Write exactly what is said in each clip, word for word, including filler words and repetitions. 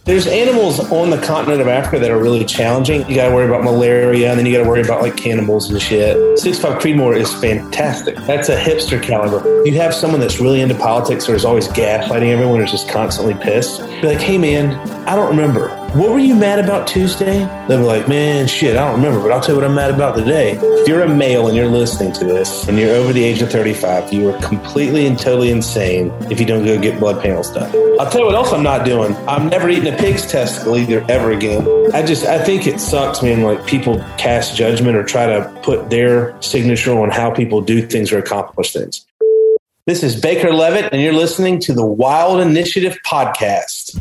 There's animals on the continent of Africa that are really challenging. You got to worry about malaria, and then you got to worry about like cannibals and shit. Six five Creedmoor is fantastic. That's a hipster caliber. You have someone that's really into politics or is always gaslighting everyone or is just constantly pissed. Be like, hey man, I don't remember. What were you mad about Tuesday? They'll be like, man, shit, I don't remember, but I'll tell you what I'm mad about today. If you're a male and you're listening to this and you're over the age of thirty-five, you are completely and totally insane if you don't go get blood panels done. I'll tell you what else I'm not doing. I'm never eating a pig's testicle either, ever again. I just, I think it sucks, man, like people cast judgment or try to put their signature on how people do things or accomplish things. This is Baker Levitt, and you're listening to the Wild Initiative Podcast.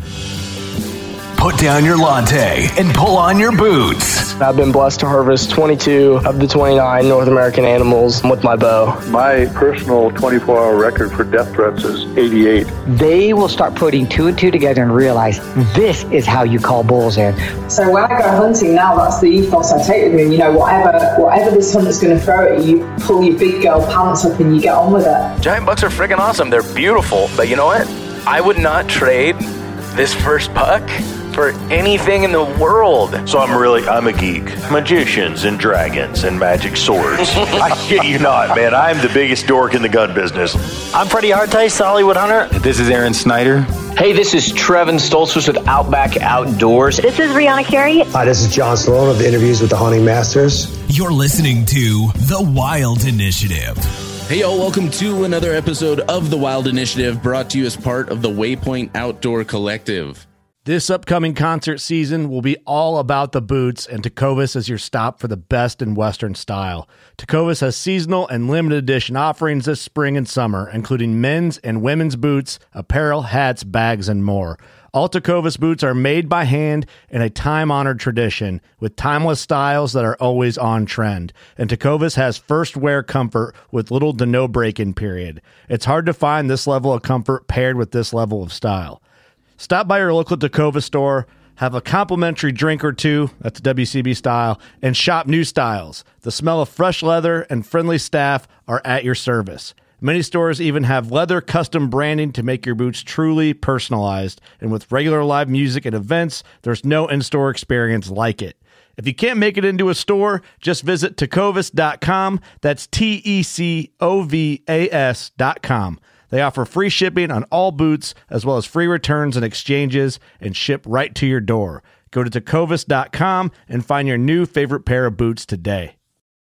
Put down your latte and pull on your boots. I've been blessed to harvest twenty-two of the twenty-nine North American animals with my bow. My personal twenty-four hour record for death threats is eighty-eight. They will start putting two and two together and realize this is how you call bulls in. So when I go hunting now, that's the ethos I take with me. You know, whatever whatever this hunter's going to throw at you, you pull your big girl pants up and you get on with it. Giant bucks are freaking awesome. They're beautiful. But you know what? I would not trade this first buck for anything in the world. So I'm really, I'm a geek. Magicians and dragons and magic swords. I shit you not, man. I'm the biggest dork in the gun business. I'm Freddie Hartice, the Hollywood Hunter. This is Aaron Snyder. Hey, this is Trevin Stoltzfus with Outback Outdoors. This is Rihanna Carey. Hi, this is John Stallone of the Interviews with the Hunting Masters. You're listening to The Wild Initiative. Hey, y'all, welcome to another episode of The Wild Initiative, brought to you as part of the Waypoint Outdoor Collective. This upcoming concert season will be all about the boots, and Tecovas is your stop for the best in Western style. Tecovas has seasonal and limited edition offerings this spring and summer, including men's and women's boots, apparel, hats, bags, and more. All Tecovas boots are made by hand in a time-honored tradition with timeless styles that are always on trend. And Tecovas has first wear comfort with little to no break-in period. It's hard to find this level of comfort paired with this level of style. Stop by your local Tecovas store, have a complimentary drink or two, that's W C B style, and shop new styles. The smell of fresh leather and friendly staff are at your service. Many stores even have leather custom branding to make your boots truly personalized. And with regular live music and events, there's no in-store experience like it. If you can't make it into a store, just visit tecovas dot com. That's T E C O V A S dot com. They offer free shipping on all boots, as well as free returns and exchanges, and ship right to your door. Go to tecovas dot com and find your new favorite pair of boots today.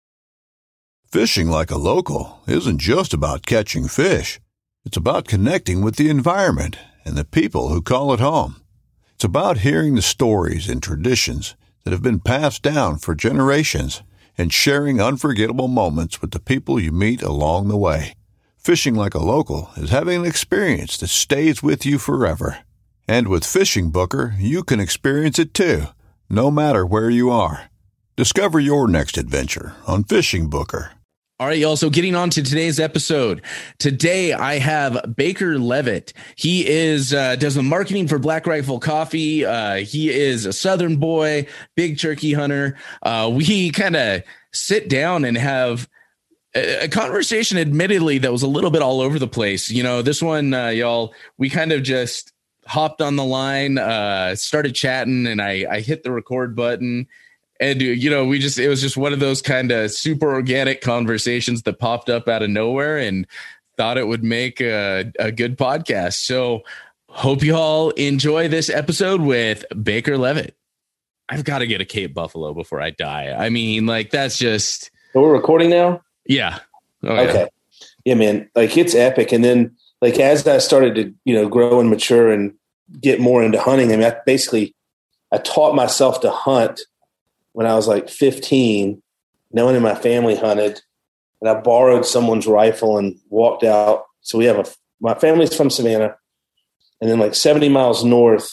Fishing like a local isn't just about catching fish. It's about connecting with the environment and the people who call it home. It's about hearing the stories and traditions that have been passed down for generations and sharing unforgettable moments with the people you meet along the way. Fishing like a local is having an experience that stays with you forever. And with Fishing Booker, you can experience it too, no matter where you are. Discover your next adventure on Fishing Booker. All right, y'all. So getting on to today's episode. Today, I have Baker Levitt. He is uh, does the marketing for Black Rifle Coffee. Uh, he is a Southern boy, big turkey hunter. Uh, we kind of sit down and have a conversation, admittedly, that was a little bit all over the place. You know, this one, uh, y'all, we kind of just hopped on the line, uh, started chatting, and I, I hit the record button. And, you know, we just, it was just one of those kind of super organic conversations that popped up out of nowhere and thought it would make a, a good podcast. So hope you all enjoy this episode with Baker Levitt. I've got to get a Cape Buffalo before I die. I mean, like, that's just. So we're recording now? Yeah. Oh, okay. Yeah. yeah, man. Like, it's epic. And then, like, as I started to, you know, grow and mature and get more into hunting, I mean, I basically, I taught myself to hunt when I was like fifteen. No one in my family hunted. And I borrowed someone's rifle and walked out. So we have a, my family's from Savannah. And then, like, seventy miles north,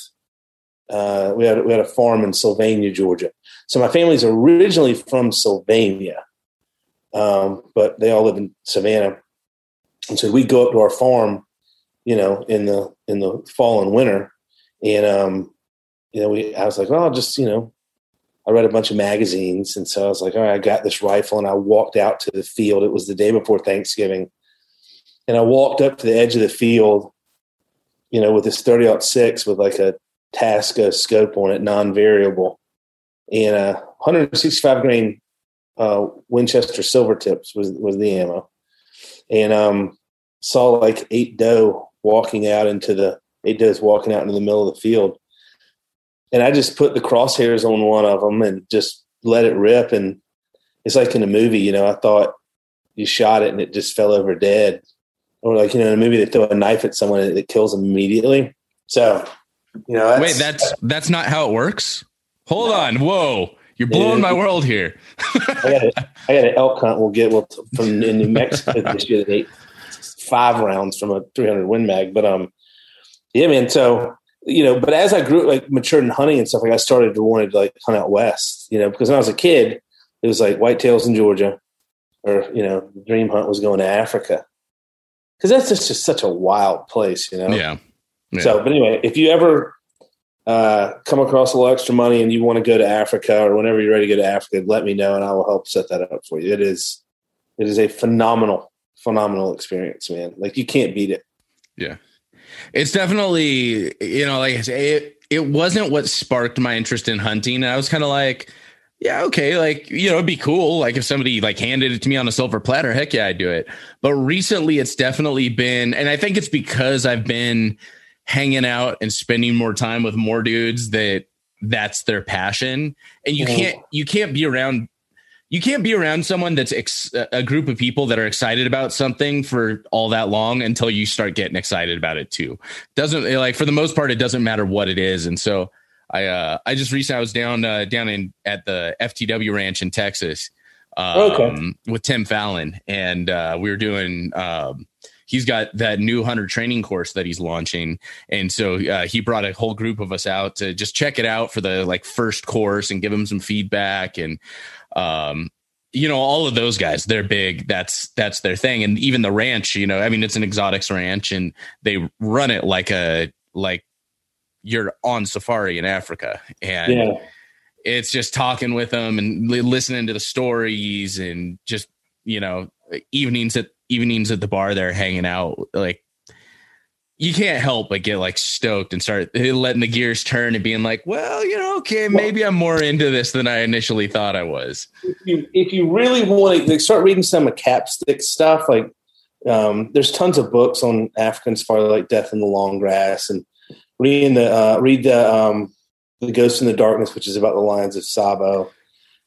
uh, we had, we had a farm in Sylvania, Georgia. So my family's originally from Sylvania. Um, but they all live in Savannah. And so we go up to our farm, you know, in the, in the fall and winter. And, um, you know, we, I was like, well, I'll just, you know, I read a bunch of magazines. And so I was like, all right, I got this rifle, and I walked out to the field. It was the day before Thanksgiving. And I walked up to the edge of the field, you know, with this thirty aught six with like a Tasco scope on it, non-variable, and a one sixty-five grain uh, Winchester silver tips was was the ammo, and um, saw like eight doe walking out into the eight does walking out into the middle of the field, and I just put the crosshairs on one of them and just let it rip, and it's like in a movie, you know. I thought you shot it and it just fell over dead, or like, you know, in a movie they throw a knife at someone and it kills them immediately. So, you know, that's, wait, that's that's not how it works. Hold no. on, whoa, you're blowing yeah, my world here. I got a, I got an elk hunt we'll get we'll, from in New Mexico this year that ate five rounds from a three hundred Win Mag, but um, yeah, man. So, you know, but as I grew, like matured in hunting and stuff, like I started to want to like hunt out west, you know, because when I was a kid, it was like whitetails in Georgia, or, you know, the dream hunt was going to Africa, because that's just, just such a wild place, you know? Yeah. yeah. So, but anyway, if you ever uh, come across a little extra money and you want to go to Africa, or whenever you're ready to go to Africa, let me know and I will help set that up for you. It is, it is a phenomenal, phenomenal experience, man. Like, you can't beat it. Yeah. It's definitely, you know, like I say, it, it wasn't what sparked my interest in hunting. And I was kind of like, yeah, okay, like, you know, it'd be cool. Like if somebody like handed it to me on a silver platter, heck yeah, I'd do it. But recently it's definitely been, and I think it's because I've been hanging out and spending more time with more dudes that that's their passion. And you can't, you can't be around, you can't be around someone that's ex- a group of people that are excited about something for all that long until you start getting excited about it too. Doesn't, like, for the most part, it doesn't matter what it is. And so I uh, I just recently I was down uh, down in at the F T W ranch in Texas um, okay. with Tim Fallon, and uh, we were doing. Um, he's got that new hunter training course that he's launching, and so uh, he brought a whole group of us out to just check it out for the like first course and give him some feedback, and um, you know, all of those guys, they're big. That's that's their thing, and even the ranch, you know, I mean, it's an exotics ranch, and they run it like a like. You're on safari in Africa, and yeah. it's just talking with them and li- listening to the stories, and just, you know, evenings at evenings at the bar, they're hanging out. Like, you can't help but get like stoked and start letting the gears turn and being like, well, you know, okay, maybe I'm more into this than I initially thought I was. If you, if you really want to like, start reading some of Capstick stuff, like um, there's tons of books on African safari, like Death in the Long Grass, and Reading the uh, read the um, the Ghost in the Darkness, which is about the Lions of Sabo. Um,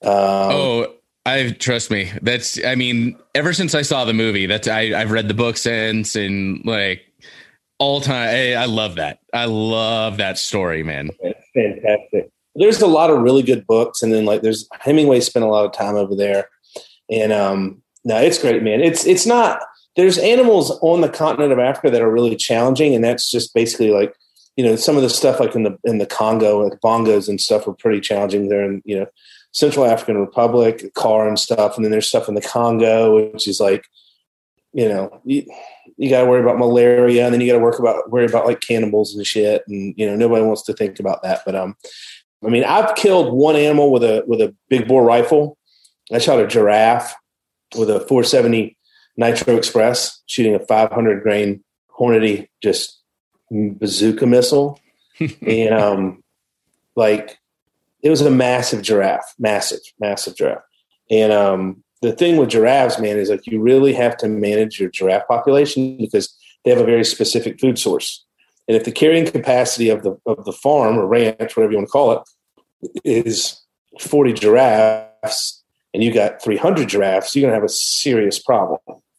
oh, I trust me. That's I mean, ever since I saw the movie, that's I, I've read the book since, and like all time, I, I love that. I love that story, man. It's fantastic. There's a lot of really good books, and then like there's Hemingway spent a lot of time over there, and um, no, it's great, man. It's it's not. There's animals on the continent of Africa that are really challenging, and that's just basically like. You know, some of the stuff like in the in the Congo, like bongos and stuff, are pretty challenging there in, you know, Central African Republic, C A R and stuff. And then there's stuff in the Congo, which is like, you know, you, you got to worry about malaria, and then you got to work about worry about like cannibals and shit. And, you know, nobody wants to think about that. But um, I mean, I've killed one animal with a with a big bore rifle. I shot a giraffe with a four seventy Nitro Express, shooting a five hundred grain Hornady, just bazooka missile. And um like it was a massive giraffe, massive, massive giraffe. And um the thing with giraffes, man, is like you really have to manage your giraffe population because they have a very specific food source. And if the carrying capacity of the of the farm or ranch, whatever you want to call it, is forty giraffes and you got three hundred giraffes, you're gonna have a serious problem.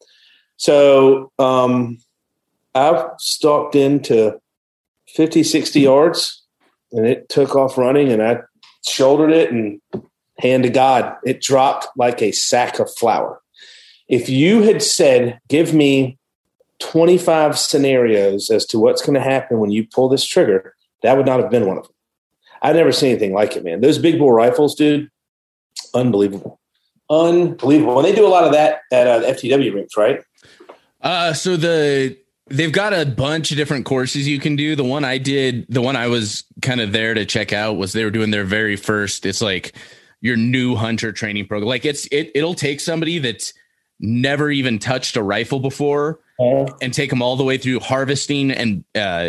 So um I've stalked into fifty, sixty yards, and it took off running, and I shouldered it, and hand to God, it dropped like a sack of flour. If you had said, give me twenty-five scenarios as to what's going to happen when you pull this trigger, that would not have been one of them. I've never seen anything like it, man. Those big bore rifles, dude, unbelievable. Unbelievable. And they do a lot of that at uh, F T W rinks, right? Uh, so the... They've got a bunch of different courses you can do. The one I did, the one I was kind of there to check out was they were doing their very first, it's like your new hunter training program. Like it's, it, it'll take somebody that's never even touched a rifle before and take them all the way through harvesting and, uh,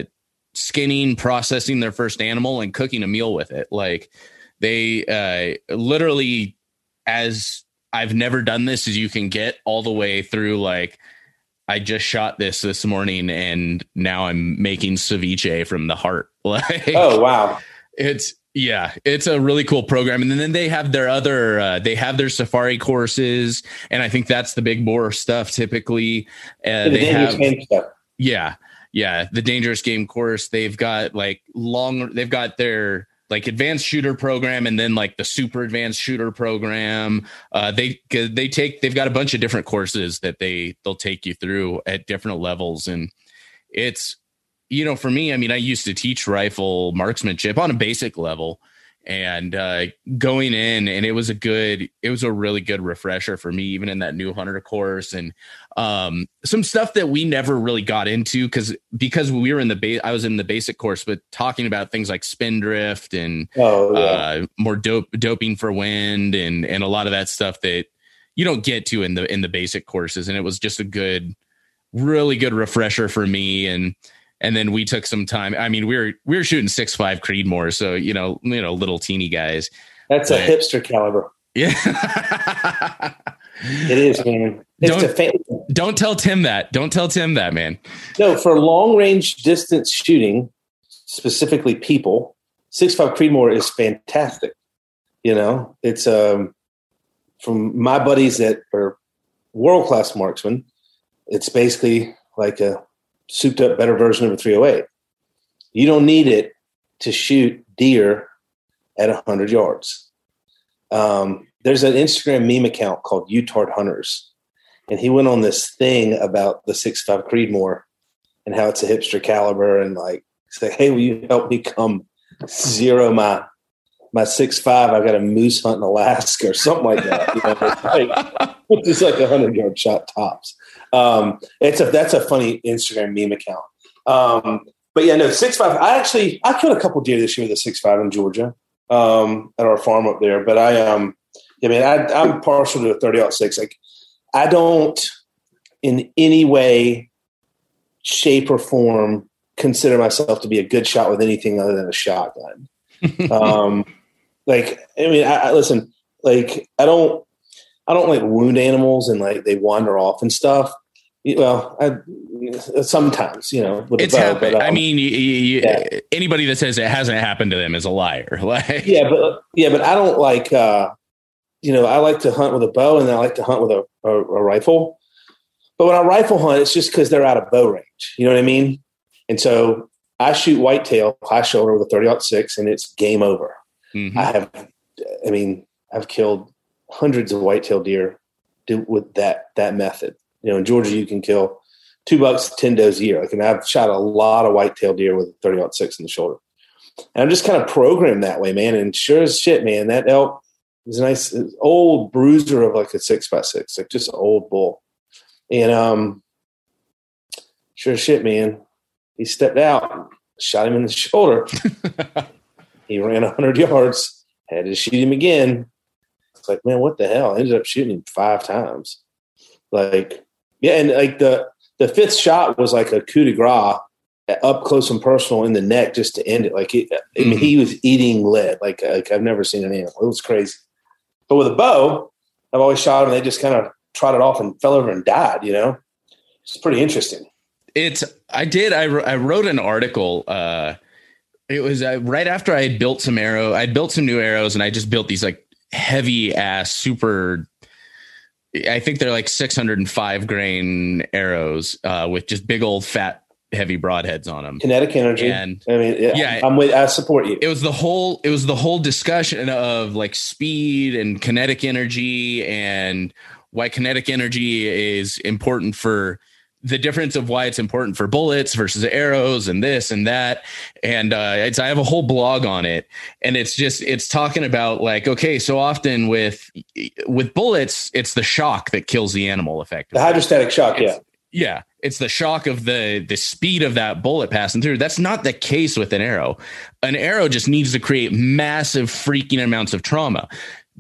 skinning, processing their first animal, and cooking a meal with it. Like they uh, literally, as I've never done this as you can get, all the way through like, I just shot this this morning and now I'm making ceviche from the heart. Like, oh, wow. It's, yeah, it's a really cool program. And then they have their other, uh, they have their safari courses. And I think that's the big boar stuff. Typically, uh, the they have, stuff. yeah, yeah. The dangerous game course. They've got like long, they've got their like advanced shooter program and then like the super advanced shooter program. Uh, they, they take, they've got a bunch of different courses that they, they'll take you through at different levels. And it's, you know, for me, I mean, I used to teach rifle marksmanship on a basic level and uh, going in, and it was a good, it was a really good refresher for me, even in that new hunter course. And um, some stuff that we never really got into because, because we were in the base, I was in the basic course, but talking about things like spin drift and oh, yeah. uh, more dope doping for wind and, and a lot of that stuff that you don't get to in the, in the basic courses. And it was just a good, really good refresher for me. And, And then we took some time. I mean, we were we were shooting six five Creedmoor, so you know, you know, little teeny guys. That's but, a hipster caliber. Yeah, it is, man. It's don't, a fan- don't tell Tim that. Don't tell Tim that, man. No, for long range distance shooting, specifically people, six five Creedmoor is fantastic. You know, it's um from my buddies that are world class marksmen. It's basically like a souped up better version of a three oh eight. You don't need it to shoot deer at one hundred yards. Um, there's an Instagram meme account called Utard Hunters, and he went on this thing about the six five Creedmoor and how it's a hipster caliber, and like say, hey, will you help me come zero my my six five? I've got a moose hunt in Alaska or something like that. You know, like, which is like a hundred yard shot tops. Um, it's a that's a funny Instagram meme account. Um, but yeah, no, six five. I actually I killed a couple deer this year with a six five in Georgia um, at our farm up there. But I um, I mean, I, I'm partial to a thirty aught six. Like, I don't in any way, shape, or form consider myself to be a good shot with anything other than a shotgun. um, like, I mean, I, I listen. Like, I don't. I don't like wound animals and like they wander off and stuff. Well, I, sometimes, you know, with it's bow, happened. but, um, I mean, you, you, yeah. anybody that says it hasn't happened to them is a liar. Like, yeah, but yeah, but I don't like, uh, you know, I like to hunt with a bow and I like to hunt with a, a, a rifle. But when I rifle hunt, it's just because they're out of bow range. You know what I mean? And so I shoot whitetail high shoulder with a thirty aught six, and it's game over. Mm-hmm. I have, I mean, I've killed hundreds of whitetail deer do, with that that method. You know, in Georgia, you can kill two bucks, ten does a year. Like, and I've shot a lot of whitetail deer with a thirty aught six in the shoulder. And I'm just kind of programmed that way, man. And sure as shit, man, that elk is a nice old bruiser of like a six by six, like just an old bull. And um, sure as shit, man, he stepped out, shot him in the shoulder. He ran one hundred yards, had to shoot him again. It's like, man, what the hell? I ended up shooting him five times. Like, yeah, and like the the fifth shot was like a coup de grace, up close and personal in the neck just to end it. Like, it, I mean, he was eating lead. Like, like I've never seen an animal. It was crazy. But with a bow, I've always shot them. They just kind of trotted off and fell over and died. You know, it's pretty interesting. It's. I did. I I wrote an article. Uh, it was uh, right after I had built some arrow. I built some new arrows, and I just built these like heavy ass super. I think they're like six hundred five grain arrows uh, with just big old fat heavy broadheads on them. Kinetic energy. And I mean, yeah, yeah, I'm with, I support you. It was the whole, it was the whole discussion of like speed and kinetic energy and why kinetic energy is important for the difference of why it's important for bullets versus arrows and this and that. And uh, it's, I have a whole blog on it, and it's just, it's talking about like, okay, so often with, with bullets, it's the shock that kills the animal effectively. The hydrostatic shock. It's, yeah. Yeah. It's the shock of the, the speed of that bullet passing through. That's not the case with an arrow. An arrow just needs to create massive freaking amounts of trauma.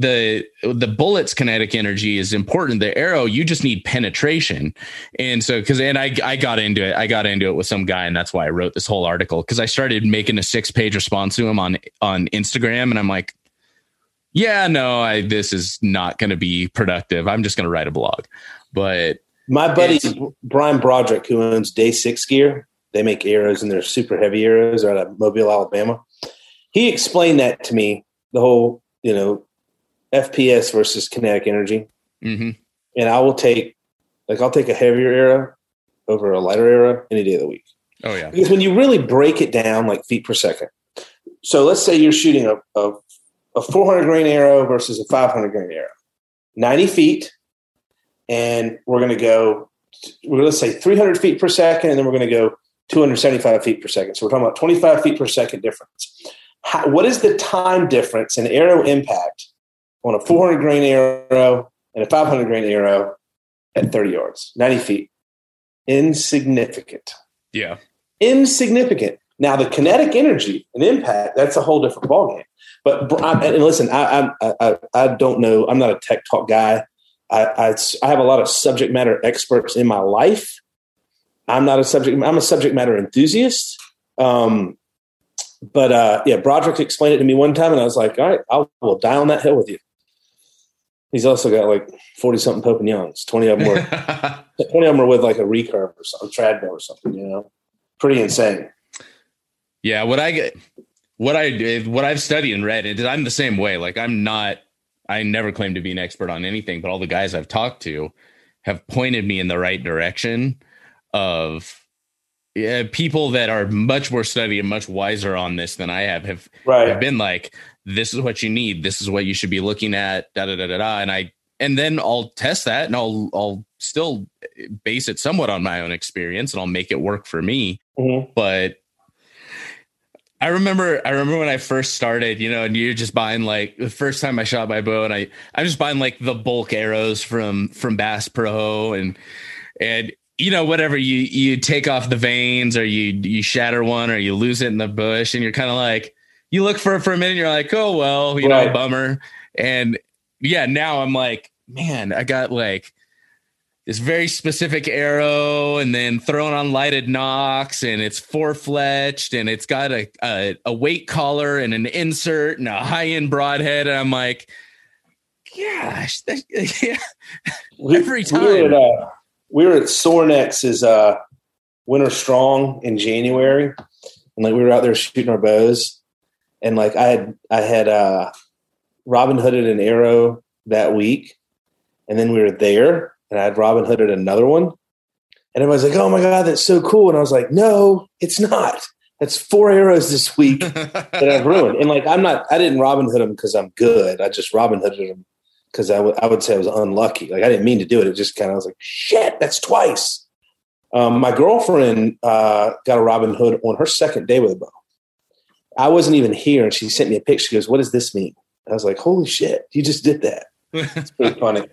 the the bullet's kinetic energy is important. The arrow, you just need penetration. And so because and I I got into it. I got into it with some guy, and that's why I wrote this whole article, because I started making a six page response to him on on Instagram, and I'm like, yeah, no, I this is not going to be productive. I'm just going to write a blog. But my buddy Brian Broderick, who owns Day Six Gear, they make arrows, and they're super heavy arrows. They're out of Mobile, Alabama. He explained that to me, the whole, you know, F P S versus kinetic energy. Mm-hmm. And I will take, like, I'll take a heavier arrow over a lighter arrow any day of the week. Oh, yeah. Because when you really break it down, like feet per second. So let's say you're shooting a, a, a four hundred grain arrow versus a five hundred grain arrow, ninety feet. And we're going to go, we're going to say three hundred feet per second, and then we're going to go two hundred seventy-five feet per second. So we're talking about twenty-five feet per second difference. How, what is the time difference in arrow impact on a four hundred grain arrow and a five hundred grain arrow at thirty yards, ninety feet? Insignificant. Yeah. Insignificant. Now, the kinetic energy and impact, that's a whole different ballgame. But, and listen, I, I, I, I don't know. I'm not a tech talk guy. I, I, I have a lot of subject matter experts in my life. I'm not a subject. I'm a subject matter enthusiast. Um, but uh, yeah, Broderick explained it to me one time, and I was like, all right, I will die on that hill with you. He's also got like forty something Pope and Youngs. Twenty of them were twenty of them were with like a recurve or something, Tradmill or something. You know, pretty insane. Yeah, what I get, what I what I've studied and read, and I'm the same way. Like, I'm not. I never claim to be an expert on anything, but all the guys I've talked to have pointed me in the right direction of yeah, people that are much more studied and much wiser on this than I have, have, right. have been like, this is what you need. This is what you should be looking at. Da, da, da, da, da. And I, and then I'll test that, and I'll, I'll still base it somewhat on my own experience, and I'll make it work for me. Mm-hmm. But I remember, I remember when I first started, you know, and you're just buying like the first time I shot my bow, and I, I'm just buying like the bulk arrows from, from Bass Pro, and, and, you know, whatever, you, you take off the vanes, or you, you shatter one, or you lose it in the bush, and you're kind of like, you look for it for a minute, and you're like, oh, well, you right. know, bummer. And yeah, now I'm like, man, I got like this very specific arrow, and then thrown on lighted nocks, and it's four fletched, and it's got a, a, a weight collar and an insert and a high end broadhead. And I'm like, gosh, that, yeah. every time. We were at, uh, we were at Sornex's uh, Winter Strong in January, and like we were out there shooting our bows, and like I had I had uh, Robin Hooded an arrow that week, and then we were there, and I had Robin Hooded another one, and everybody's like, "Oh my god, that's so cool!" And I was like, "No, it's not. That's four arrows this week that I've ruined." And like I'm not, I didn't Robin Hood them because I'm good. I just Robin Hooded them because I, w- I would say I was unlucky. Like I didn't mean to do it. It just kind of was like, shit, that's twice. Um, my girlfriend uh, got a Robin Hood on her second day with a bow. I wasn't even here, and she sent me a picture. She goes, "What does this mean?" I was like, "Holy shit, you just did that." It's pretty funny.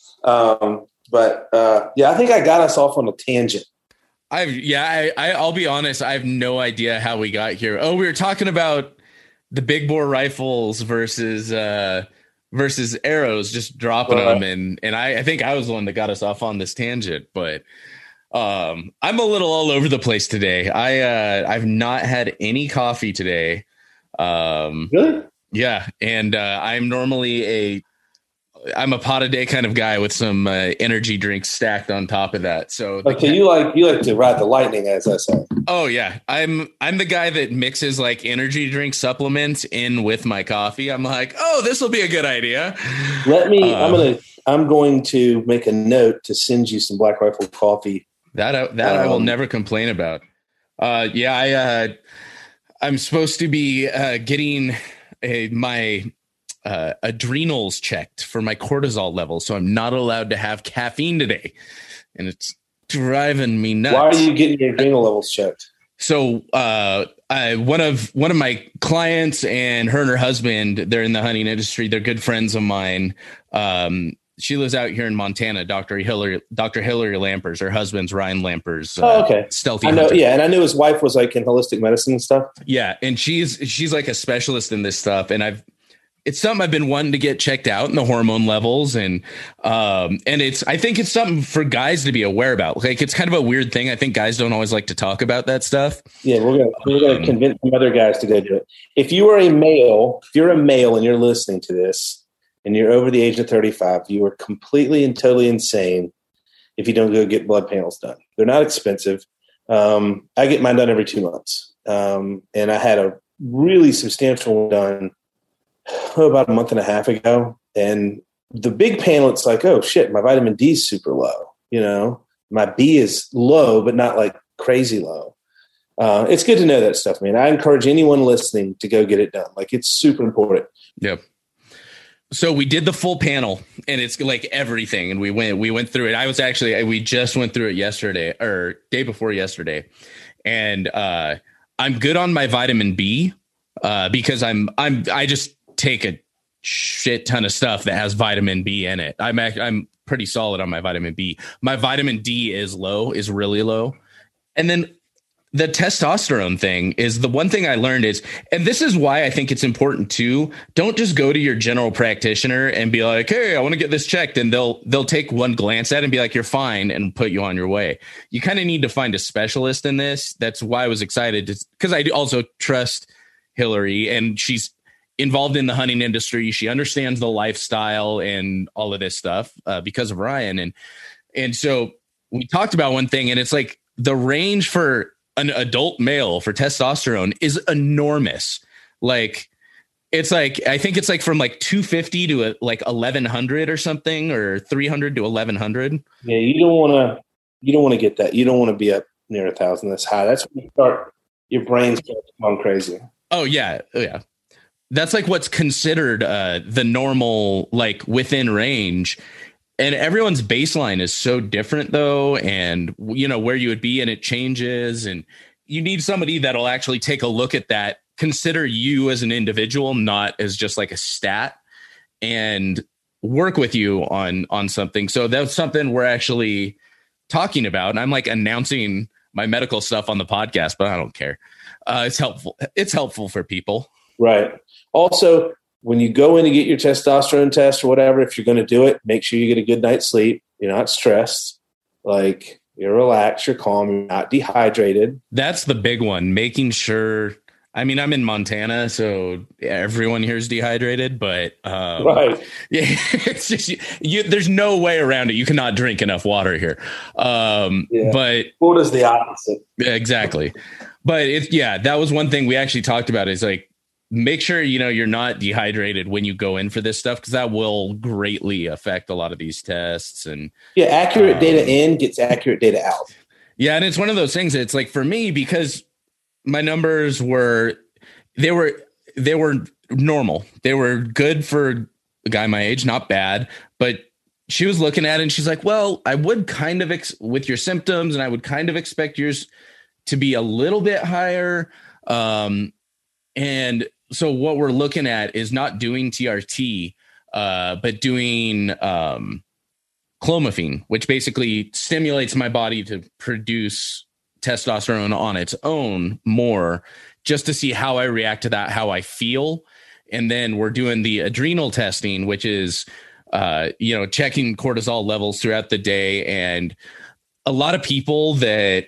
Um, but uh, yeah, I think I got us off on a tangent. I've yeah, I, I I'll be honest. I have no idea how we got here. Oh, we were talking about the big bore rifles versus uh, versus arrows, just dropping right. them, and and I, I think I was the one that got us off on this tangent. But um, I'm a little all over the place today. I uh, I've not had any coffee today. Um, Good. Yeah, and uh, I'm normally a I'm a pot a day kind of guy with some uh, energy drinks stacked on top of that. So okay, you like you like to ride the lightning, as I say. Oh yeah, I'm I'm the guy that mixes like energy drink supplements in with my coffee. I'm like, oh, this will be a good idea. Let me. Uh, I'm gonna. I'm going to make a note to send you some Black Rifle coffee. That I, that um, I will never complain about. Uh, yeah, I uh, I'm supposed to be uh, getting a, my. Uh, adrenals checked for my cortisol levels, so I'm not allowed to have caffeine today, and it's driving me nuts. Why are you getting your adrenal levels checked? So, uh, I, one of one of my clients and her and her husband, they're in the hunting industry. They're good friends of mine. Um, she lives out here in Montana. Doctor Hillary, Doctor Hillary Lampers. Her husband's Ryan Lampers. Uh, oh, okay. Stealthy. I know. hunter. Yeah, and I knew his wife was like in holistic medicine and stuff. Yeah, and she's she's like a specialist in this stuff, and I've. it's something I've been wanting to get checked out in the hormone levels. And, um, and it's, I think it's something for guys to be aware about. Like, it's kind of a weird thing. I think guys don't always like to talk about that stuff. Yeah. We're going to, we're going to convince some other guys to go do it. If you are a male, if you're a male and you're listening to this and you're over the age of thirty-five, you are completely and totally insane if you don't go get blood panels done. They're not expensive. Um, I get mine done every two months. Um, and I had a really substantial one done oh, about a month and a half ago. And the big panel, it's like, oh shit, my vitamin D is super low. You know, my B is low, but not like crazy low. Uh, it's good to know that stuff, man. I encourage anyone listening to go get it done. Like, it's super important. Yep. So we did the full panel, and it's like everything. And we went, we went through it. I was actually, we just went through it yesterday or day before yesterday. And, uh, I'm good on my vitamin B, uh, because I'm, I'm, I just take a shit ton of stuff that has vitamin B in it. I'm, I'm pretty solid on my vitamin B. My vitamin D is low, is really low. And then the testosterone thing is the one thing I learned is, and this is why I think it's important too. Don't just go to your general practitioner and be like, hey, I want to get this checked. And they'll, they'll take one glance at it and be like, you're fine, and put you on your way. You kind of need to find a specialist in this. That's why I was excited, because I also trust Hillary, and she's involved in the hunting industry. She understands the lifestyle and all of this stuff uh, because of Ryan. And, and so we talked about one thing, and it's like the range for an adult male for testosterone is enormous. Like, it's like, I think it's like from like two fifty to a, like eleven hundred or something, or three hundred to eleven hundred. Yeah. You don't want to, you don't want to get that. You don't want to be up near a thousand. That's high. That's when you start, your brain starts going crazy. Oh yeah. Oh yeah. That's like what's considered uh, the normal, like within range. And everyone's baseline is so different though. And you know, where you would be, and it changes, and you need somebody that'll actually take a look at that, consider you as an individual, not as just like a stat, and work with you on, on something. So that's something we're actually talking about. And I'm like announcing my medical stuff on the podcast, but I don't care. Uh, it's helpful. It's helpful for people. Right. Also, when you go in to get your testosterone test or whatever, if you're going to do it, make sure you get a good night's sleep. You're not stressed. Like, you're relaxed, you're calm, you're not dehydrated. That's the big one. Making sure. I mean, I'm in Montana, so everyone here is dehydrated, but um, right. Yeah, it's just you, you. There's no way around it. You cannot drink enough water here. Um, yeah. But Florida's the opposite. Exactly. But it's yeah, that was one thing we actually talked about. Is like, make sure, you know, you're not dehydrated when you go in for this stuff, because that will greatly affect a lot of these tests. And yeah, accurate um, data in gets accurate data out. Yeah. And it's one of those things. It's like, for me, because my numbers were, they were, they were normal. They were good for a guy my age, not bad, but she was looking at it and she's like, well, I would kind of ex- with your symptoms, and I would kind of expect yours to be a little bit higher. Um, and so what we're looking at is not doing T R T, uh, but doing um, clomiphene, which basically stimulates my body to produce testosterone on its own more, just to see how I react to that, how I feel. And then we're doing the adrenal testing, which is, uh, you know, checking cortisol levels throughout the day. And a lot of people that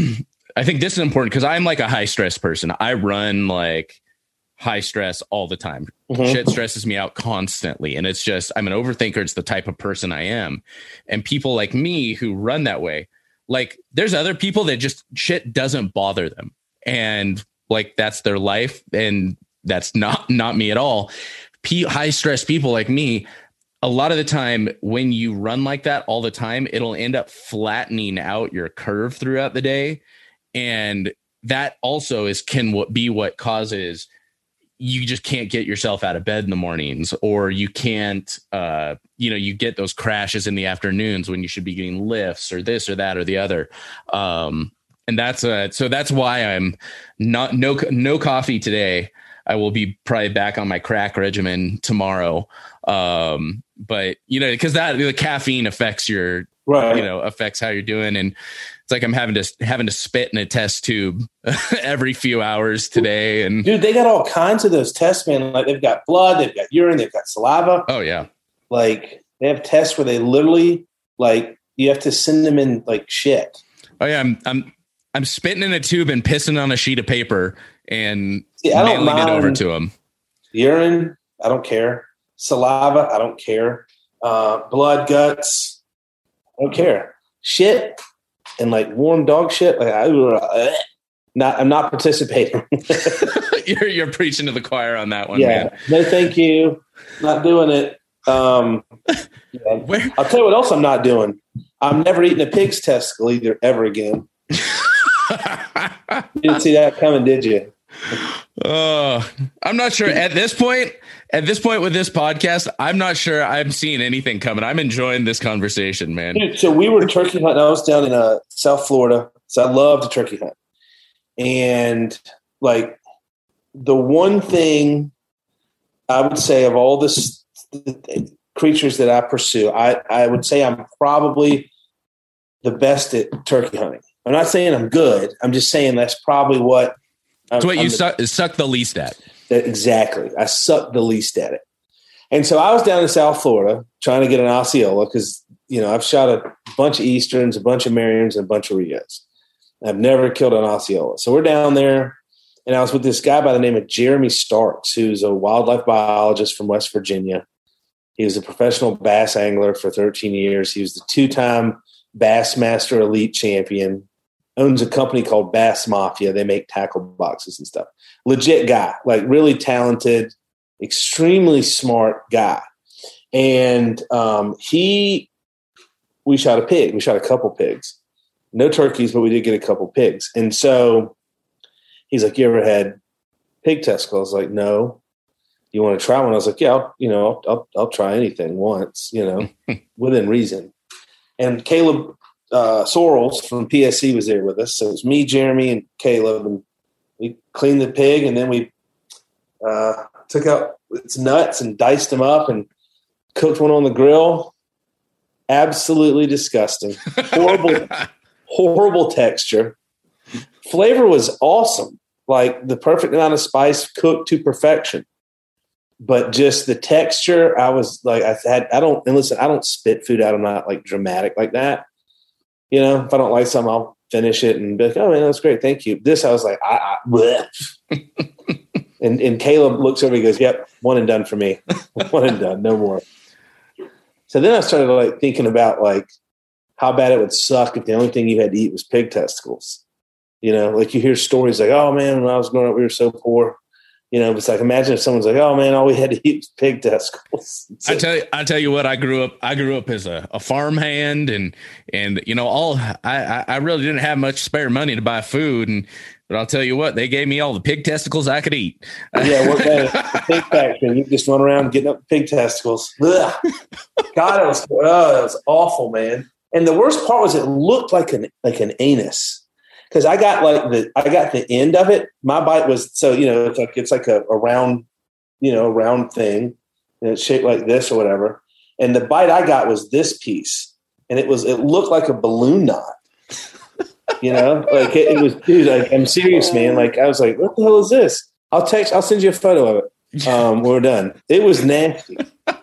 I think this is important, because I'm like a high stress person. I run like high stress all the time. Mm-hmm. Shit stresses me out constantly. And it's just, I'm an overthinker. It's the type of person I am. And people like me who run that way, like, there's other people that just shit doesn't bother them. And like, that's their life. And that's not, not me at all. P- high stress people like me, a lot of the time when you run like that all the time, it'll end up flattening out your curve throughout the day. And that also is can be what causes you just can't get yourself out of bed in the mornings, or you can't, uh, you know, you get those crashes in the afternoons when you should be getting lifts or this or that or the other. Um, and that's uh, so that's why I'm not no no coffee today. I will be probably back on my crack regimen tomorrow. Um, but you know, because that the caffeine affects your, right. you know, affects how you're doing. And it's like I'm having to having to spit in a test tube every few hours today. And dude, they got all kinds of those tests, man. Like they've got blood, they've got urine, they've got saliva. Oh yeah. Like they have tests where they literally like you have to send them in like shit. Oh yeah, I'm I'm I'm spitting in a tube and pissing on a sheet of paper and See, I don't mailing it over mind to them. Urine, I don't care. Saliva, I don't care. Uh, blood, guts, I don't care. Shit and like warm dog shit, like I uh, not I'm not participating. you're you're preaching to the choir on that one, yeah. man. No, thank you. Not doing it. Um, yeah. Where? I'll tell you what else I'm not doing. I'm never eating a pig's testicle either ever again. You didn't see that coming, did you? Oh, I'm not sure at this point. At this point with this podcast, I'm not sure I'm seeing anything coming. I'm enjoying this conversation, man. Dude, so we were turkey hunting. I was down in uh, South Florida, so I love to turkey hunt. And like the one thing I would say of all this the creatures that I pursue, I, I would say I'm probably the best at turkey hunting. I'm not saying I'm good. I'm just saying that's probably what. It's what I'm, you I'm suck, suck the least at. That, exactly. I suck the least at it. And so I was down in South Florida trying to get an Osceola because, you know, I've shot a bunch of Easterns, a bunch of Merriams, and a bunch of Rios. I've never killed an Osceola. So we're down there, and I was with this guy by the name of Jeremy Starks, who's a wildlife biologist from West Virginia. He was a professional bass angler for thirteen years. He was the two-time Bassmaster Elite champion. Owns a company called Bass Mafia. They make tackle boxes and stuff. Legit guy, like really talented, extremely smart guy. And um, he, we shot a pig. We shot a couple pigs. No turkeys, but we did get a couple pigs. And so he's like, you ever had pig testicles? I was like, no. You want to try one? I was like, yeah, I'll, you know, I'll, I'll, I'll try anything once, you know, within reason. And Caleb uh, Sorrells from P S C was there with us. So it was me, Jeremy, and Caleb. And we cleaned the pig, and then we uh, took out its nuts and diced them up and cooked one on the grill. Absolutely disgusting. Horrible, horrible texture. Flavor was awesome. Like the perfect amount of spice, cooked to perfection. But just the texture, I was like, I had, I don't, and listen, I don't spit food out. I'm not like dramatic like that. You know, if I don't like something, I'll finish it and be like, oh man, that's great. Thank you. This, I was like, I, I and, and Caleb looks over, he goes, yep, one and done for me. One and done, no more. So then I started like thinking about like how bad it would suck if the only thing you had to eat was pig testicles. You know, like you hear stories like, oh man, when I was growing up, we were so poor. You know, it's like, imagine if someone's like, oh man, all we had to eat was pig testicles. So, I tell you, I tell you what, I grew up, I grew up as a, a farmhand and, and, you know, all, I, I really didn't have much spare money to buy food. And, but I'll tell you what, they gave me all the pig testicles I could eat. Yeah. What well, the pig factory, you just run around getting up pig testicles. Ugh. God, it was, oh, it was awful, man. And the worst part was it looked like an, like an anus. Because I got like the I got the end of it. My bite was so you know it's like it's like a, a round, you know, round thing, and it's shaped like this or whatever. And the bite I got was this piece, and it was it looked like a balloon knot. You know, like it, it was. Dude, like, I'm serious, man. Like I was like, what the hell is this? I'll text. I'll send you a photo of it. Um, when we're done. It was nasty.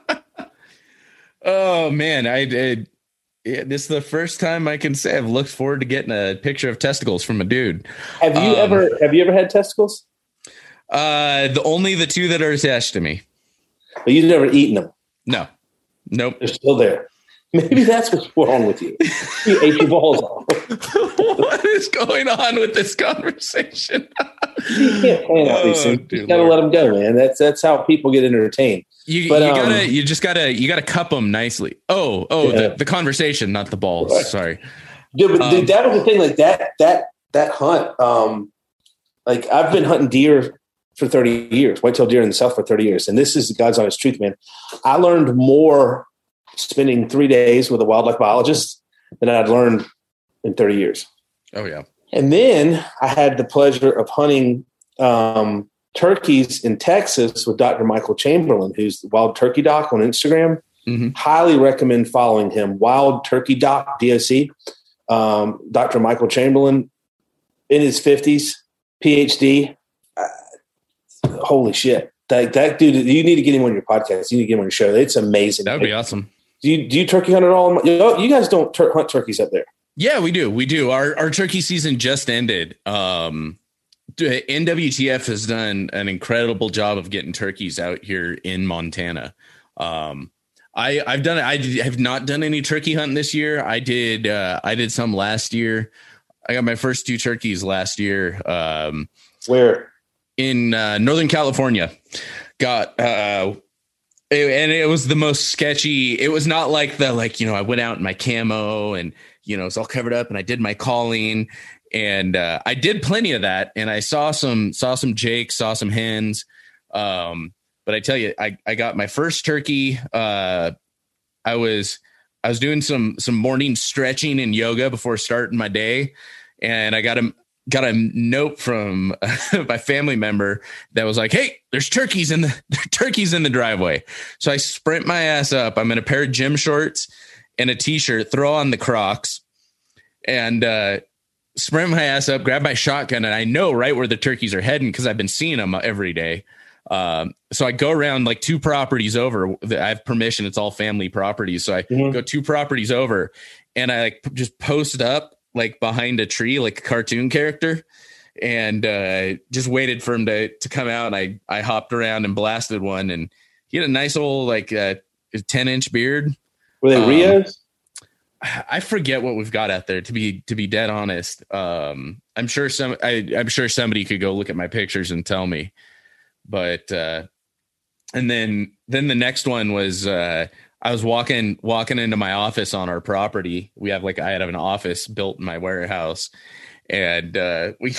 Oh man, I did. Yeah, this is the first time I can say I've looked forward to getting a picture of testicles from a dude. Have you um, ever have you ever had testicles? Uh, the only the two that are attached to me. But you've never eaten them? No. Nope. They're still there. Maybe that's what's wrong with you. You ate your balls off. What is going on with this conversation? You can't plan out these things. You gotta let them go, man. That's that's how people get entertained. You, but, you um, gotta, you just gotta, you gotta cup them nicely. Oh, oh, yeah. the, the conversation, not the balls. Right. Sorry, dude. But um, dude, that was the thing. Like that, that, that hunt. Um, like I've been hunting deer for thirty years, whitetail deer in the South for thirty years, and this is God's honest truth, man. I learned more spending three days with a wildlife biologist than I'd learned in thirty years. Oh yeah. And then I had the pleasure of hunting. Um, turkeys in Texas with Doctor Michael Chamberlain, who's the Wild Turkey Doc on Instagram. Mm-hmm. Highly recommend following him. Wild Turkey Doc, D O C. Um, Doctor Michael Chamberlain in his fifties, P H D. Uh, holy shit. That, that dude, you need to get him on your podcast. You need to get him on your show. It's amazing. That would be awesome. Do you, do you turkey hunt at all? You guys don't tur- hunt turkeys up there. Yeah, we do. We do. Our our turkey season just ended. Um, N W T F has done an incredible job of getting turkeys out here in Montana. Um, I I've done I have not done any turkey hunting this year. I did uh, I did some last year. I got my first two turkeys last year. Um, Where? In uh, Northern California. Got uh, it, and it was the most sketchy. It was not like the like you know I went out in my camo and you know it's all covered up and I did my calling. And uh, I did plenty of that, and I saw some saw some jakes, saw some hens. Um, but I tell you, I, I got my first turkey. Uh, I was I was doing some some morning stretching and yoga before starting my day, and I got a got a note from my family member that was like, "Hey, there's turkeys in the turkeys in the driveway." So I sprint my ass up. I'm in a pair of gym shorts and a t-shirt. Throw on the Crocs, and. Uh, sprint my ass up, grab my shotgun, and I know right where the turkeys are heading because I've been seeing them every day. Um, so I go around like two properties over. I have permission. It's all family properties. So I mm-hmm. go two properties over and I like just post up like behind a tree, like a cartoon character, and uh, just waited for him to, to come out. And I, I hopped around and blasted one, and he had a nice old like uh, ten inch beard. Were they um, Rios? I forget what we've got out there, to be to be dead honest. Um, I'm sure some I, I'm sure somebody could go look at my pictures and tell me. But uh, and then then the next one was uh, I was walking walking into my office on our property. We have like I had an office built in my warehouse, and uh, we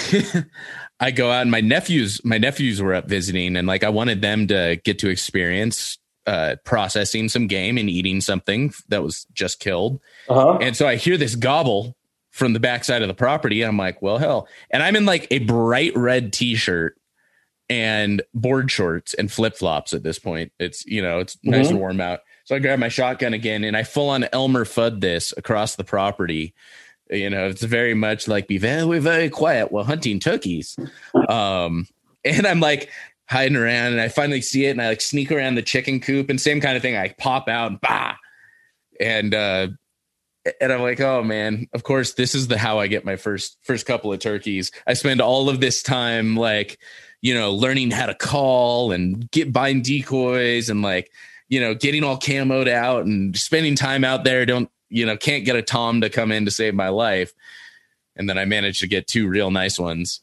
I go out and my nephews my nephews were up visiting, and like I wanted them to get to experience uh, processing some game and eating something that was just killed. Uh-huh. And so I hear this gobble from the backside of the property. And I'm like, well, hell. And I'm in like a bright red t-shirt and board shorts and flip flops at this point. It's, you know, it's mm-hmm. nice and warm out. So I grab my shotgun again and I full on Elmer Fudd this across the property. You know, it's very much like be very, very quiet while hunting turkeys. Um, and I'm like, hiding around, and I finally see it, and I like sneak around the chicken coop, and same kind of thing. I pop out and bah, and uh, and I'm like, oh man, of course this is the how I get my first first couple of turkeys. I spend all of this time like, you know, learning how to call and get buying decoys and like, you know, getting all camoed out and spending time out there. Don't you know? Can't get a Tom to come in to save my life. And then I managed to get two real nice ones.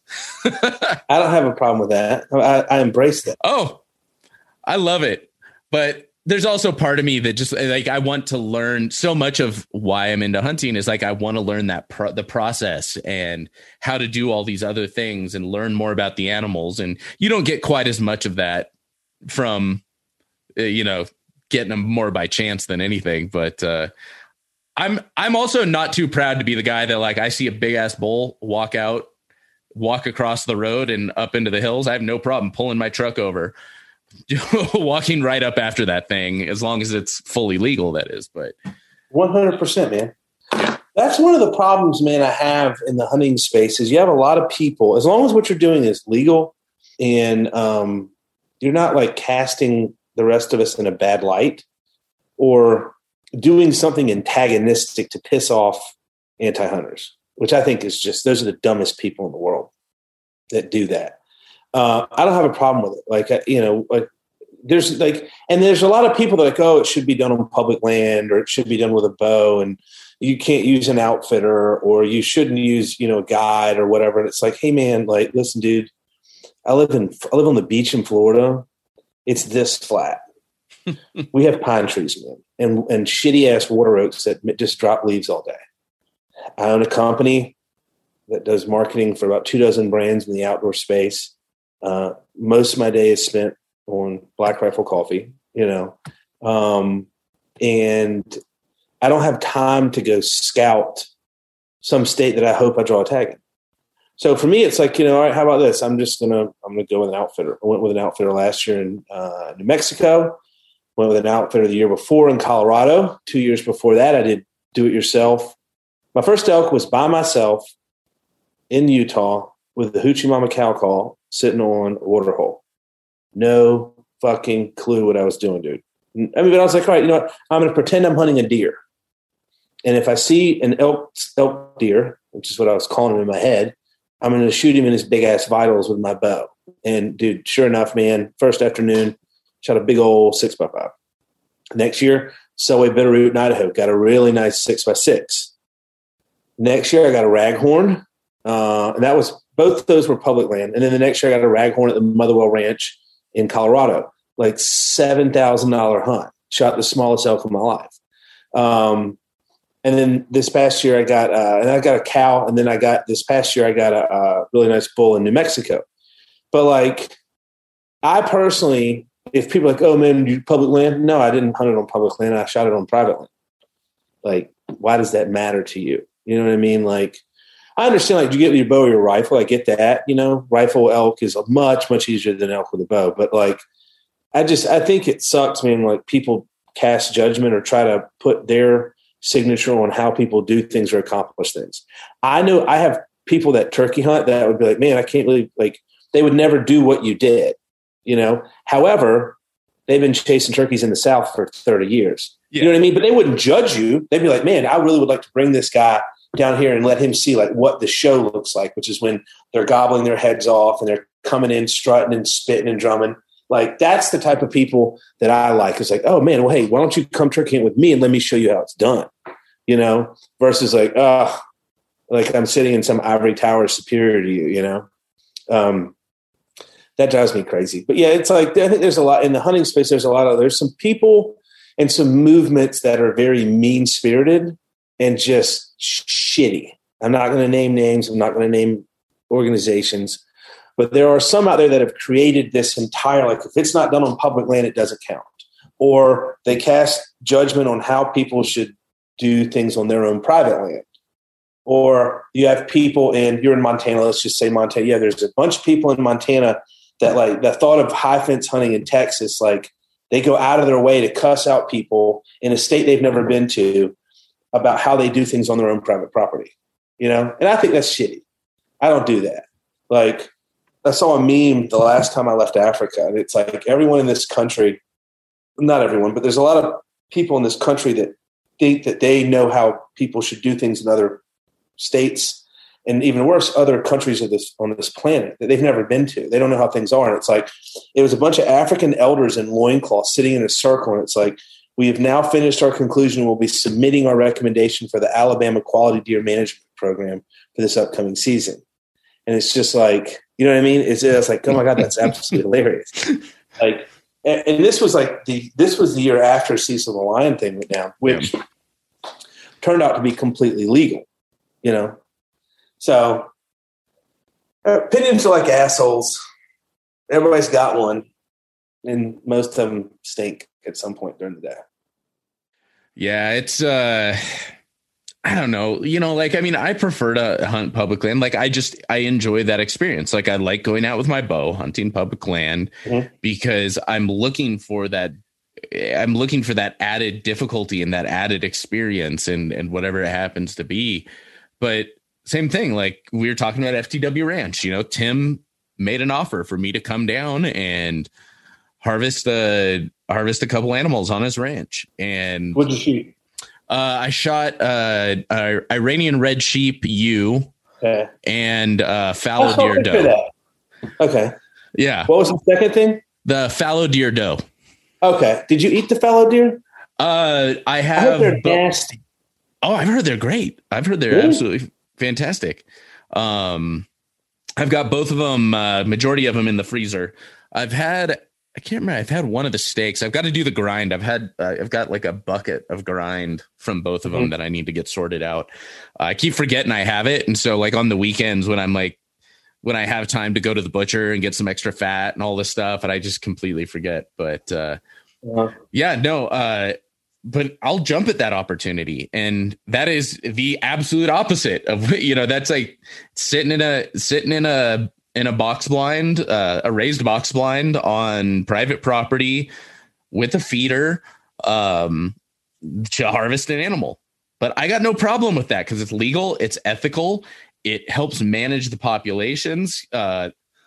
I don't have a problem with that. I, I embrace that. Oh, I love it. But there's also part of me that just like, I want to learn so much of why I'm into hunting is like, I want to learn that pro- the process and how to do all these other things and learn more about the animals. And you don't get quite as much of that from, uh, you know, getting them more by chance than anything. But, uh, I'm I'm also not too proud to be the guy that like I see a big ass bull walk out, walk across the road and up into the hills. I have no problem pulling my truck over, walking right up after that thing, as long as it's fully legal, that is. But one hundred percent, man. That's one of the problems, man, I have in the hunting space is you have a lot of people, as long as what you're doing is legal and um, you're not like casting the rest of us in a bad light or doing something antagonistic to piss off anti-hunters, which I think is just, those are the dumbest people in the world that do that. Uh, I don't have a problem with it. Like, you know, like there's like, and there's a lot of people that are like, oh, it should be done on public land or it should be done with a bow and you can't use an outfitter or you shouldn't use, you know, a guide or whatever. And it's like, hey man, like, listen, dude, I live in, I live on the beach in Florida. It's this flat. We have pine trees, man, and, and shitty ass water oaks that just drop leaves all day. I own a company that does marketing for about two dozen brands in the outdoor space. Uh, most of my day is spent on Black Rifle Coffee, you know, um, and I don't have time to go scout some state that I hope I draw a tag in. So for me, it's like, you know, all right, how about this? I'm just gonna I'm gonna go with an outfitter. I went with an outfitter last year in uh, New Mexico. Went with an outfitter the year before in Colorado. Two years before that, I did do it yourself My first elk was by myself in Utah with the Hoochie Mama cow call sitting on a water hole. No fucking clue what I was doing, dude. I mean, but I was like, all right, you know what? I'm going to pretend I'm hunting a deer. And if I see an elk, elk deer, which is what I was calling him in my head, I'm going to shoot him in his big ass vitals with my bow. And dude, sure enough, man, first afternoon, shot a big old six by five. Next year, Selway Bitterroot in Idaho, got a really nice six by six. Next year, I got a raghorn. Uh, and that was, both of those were public land. And then the next year, I got a raghorn at the Motherwell Ranch in Colorado, like seven thousand dollars hunt. Shot the smallest elk of my life. Um, and then this past year, I got, uh, and I got a cow. And then I got, this past year, I got a, a really nice bull in New Mexico. But like, I personally, if people are like, oh man, you public land? No, I didn't hunt it on public land. I shot it on private land. Like, why does that matter to you? You know what I mean? Like, I understand, like, you get your bow or your rifle. I get that, you know, rifle elk is much, much easier than elk with a bow. But like, I just, I think it sucks, man, like people cast judgment or try to put their signature on how people do things or accomplish things. I know I have people that turkey hunt that would be like, man, I can't really, like, they would never do what you did, you know? However, they've been chasing turkeys in the South for thirty years. Yeah. You know what I mean? But they wouldn't judge you. They'd be like, man, I really would like to bring this guy down here and let him see like what the show looks like, which is when they're gobbling their heads off and they're coming in, strutting and spitting and drumming. Like, that's the type of people that I like. It's like, oh man, well, hey, why don't you come turkey hunt with me and let me show you how it's done? You know, versus like, oh, like I'm sitting in some ivory tower superior to you, you know? Um, that drives me crazy. But yeah, it's like, I think there's a lot in the hunting space. There's a lot of, there's some people and some movements that are very mean spirited and just shitty. I'm not going to name names. I'm not going to name organizations, but there are some out there that have created this entire, like, if it's not done on public land, it doesn't count. Or they cast judgment on how people should do things on their own private land. Or you have people in, you're in Montana, let's just say Montana. Yeah, there's a bunch of people in Montana that like the thought of high fence hunting in Texas, like they go out of their way to cuss out people in a state they've never been to about how they do things on their own private property, you know? And I think that's shitty. I don't do that. Like, I saw a meme the last time I left Africa, and it's like everyone in this country, not everyone, but there's a lot of people in this country that think that they know how people should do things in other states, and even worse, other countries of this on this planet that they've never been to. They don't know how things are. And it's like, it was a bunch of African elders in loincloths sitting in a circle. And it's like, we have now finished our conclusion. We'll be submitting our recommendation for the Alabama Quality Deer Management Program for this upcoming season. And it's just like, you know what I mean? It's, it's like, oh my God, that's absolutely hilarious. Like, and, and this was like the, this was the year after Cecil the Lion thing went down, which yeah. turned out to be completely legal, you know? So opinions are like assholes. Everybody's got one, and most of them stink at some point during the day. Yeah, it's uh I don't know, you know, like, I mean, I prefer to hunt public land. Like, I just, I enjoy that experience. Like, I like going out with my bow, hunting public land, mm-hmm. because I'm looking for that. I'm looking for that added difficulty and that added experience and, and whatever it happens to be. But same thing, like we were talking about F T W Ranch, you know, Tim made an offer for me to come down and harvest a, harvest a couple animals on his ranch. And what did you shoot? Uh, I shot uh, uh, Iranian red sheep ewe okay. and uh, fallow oh, deer doe. Okay. Yeah. What was the second thing? The fallow deer doe. Okay. Did you eat the fallow deer? Uh, I have. I heard they're bo- nasty. Oh, I've heard they're great. I've heard they're really? absolutely fantastic. Um, I've got both of them, uh, majority of them in the freezer. I've had, I can't remember. I've had one of the steaks. I've got to do the grind. I've had, uh, I've got like a bucket of grind from both of them mm-hmm. that I need to get sorted out. Uh, I keep forgetting I have it. And so like on the weekends when I'm like, when I have time to go to the butcher and get some extra fat and all this stuff, and I just completely forget. But uh, yeah. yeah, no, uh, but I'll jump at that opportunity. And that is the absolute opposite of, you know, that's like sitting in a, sitting in a, in a box blind, uh, a raised box blind on private property with a feeder, um, to harvest an animal. but I got no problem with that because it's legal, it's ethical, it helps manage the populations. Uh,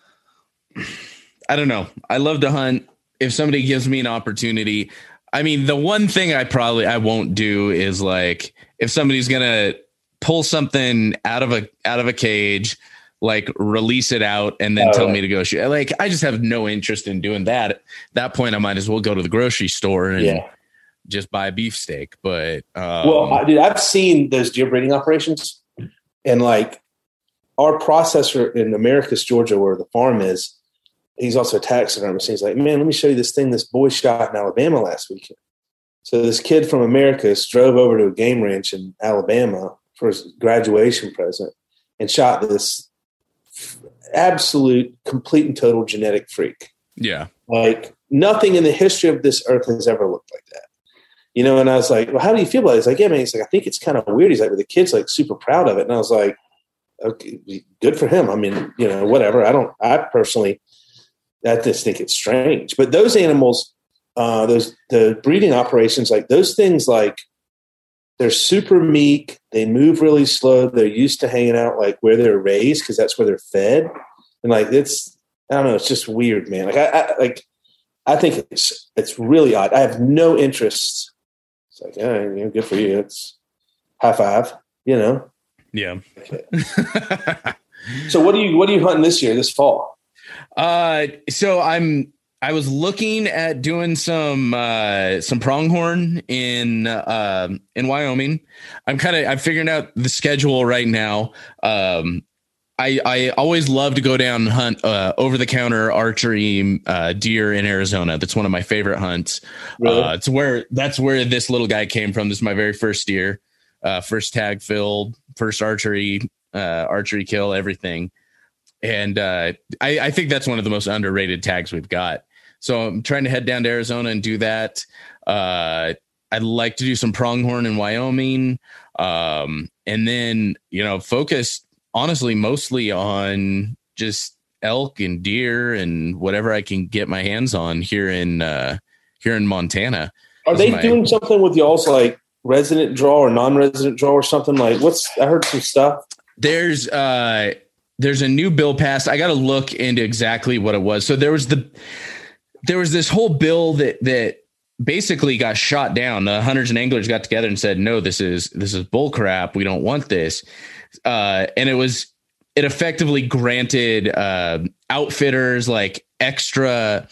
I don't know. I love to hunt. If somebody gives me an opportunity, I mean, the one thing I probably I won't do is like if somebody's gonna pull something out of a out of a cage, like release it out and then oh, tell right. me to go shoot. Like I just have no interest in doing that. At that point, I might as well go to the grocery store and yeah. just buy a beefsteak. But um, well, I, dude, I've seen those deer breeding operations, and like our processor in Americus, Georgia, where the farm is. He's also a taxidermist. He's like, man, let me show you this thing this boy shot in Alabama last weekend. So this kid from Americus drove over to a game ranch in Alabama for his graduation present and shot this absolute, complete and total genetic freak. Yeah. Like nothing in the history of this earth has ever looked like that. You know, and I was like, well, how do you feel about it? He's like, yeah, man. He's like, I think it's kind of weird. He's like, but the kid's like super proud of it. And I was like, okay, good for him. I mean, you know, whatever. I don't, I personally, I just think it's strange. But those animals, uh, those the breeding operations, like those things, like they're super meek. They move really slow. They're used to hanging out like where they're raised because that's where they're fed. And like it's, I don't know, it's just weird, man. Like I, I like, I think it's it's really odd. I have no interest. It's like, yeah, you know, good for you. It's high five, you know. Yeah. Okay. So what do you what are you hunting this year, this fall? Uh, so I'm, I was looking at doing some, uh, some pronghorn in, uh, in Wyoming. I'm kind of, I'm figuring out the schedule right now. Um, I, I always love to go down and hunt, uh, over the counter archery, uh, deer in Arizona. That's one of my favorite hunts. Really? Uh, it's where, that's where this little guy came from. This is my very first deer, uh, first tag filled, first archery, uh, archery kill, everything. And uh, I, I think that's one of the most underrated tags we've got. So I'm trying to head down to Arizona and do that. Uh, I'd like to do some pronghorn in Wyoming. Um, and then, you know, focus honestly mostly on just elk and deer and whatever I can get my hands on here in uh, here in Montana. Are they my, doing something with y'all's like resident draw or non-resident draw or something? Like what's I heard some stuff. There's uh There's a new bill passed. I got to look into exactly what it was. So there was the, there was this whole bill that, that basically got shot down. The hunters and anglers got together and said, no, this is, this is bull crap. We don't want this. Uh, and it was, it effectively granted uh, outfitters like extra,